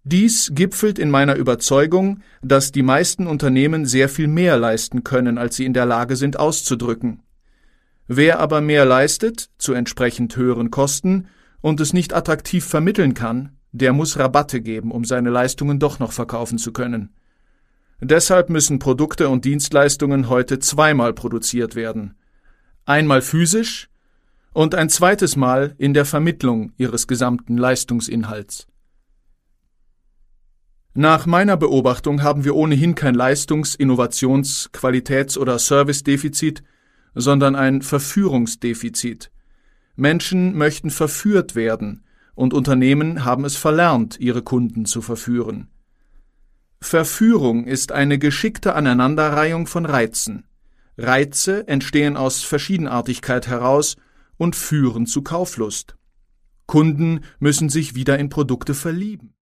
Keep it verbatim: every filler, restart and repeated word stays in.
Dies gipfelt in meiner Überzeugung, dass die meisten Unternehmen sehr viel mehr leisten können, als sie in der Lage sind auszudrücken. Wer aber mehr leistet, zu entsprechend höheren Kosten, und es nicht attraktiv vermitteln kann, der muss Rabatte geben, um seine Leistungen doch noch verkaufen zu können. Deshalb müssen Produkte und Dienstleistungen heute zweimal produziert werden. Einmal physisch und ein zweites Mal in der Vermittlung ihres gesamten Leistungsinhalts. Nach meiner Beobachtung haben wir ohnehin kein Leistungs-, Innovations-, Qualitäts- oder Servicedefizit, sondern ein Verführungsdefizit. Menschen möchten verführt werden, und Unternehmen haben es verlernt, ihre Kunden zu verführen. Verführung ist eine geschickte Aneinanderreihung von Reizen. Reize entstehen aus Verschiedenartigkeit heraus und führen zu Kauflust. Kunden müssen sich wieder in Produkte verlieben.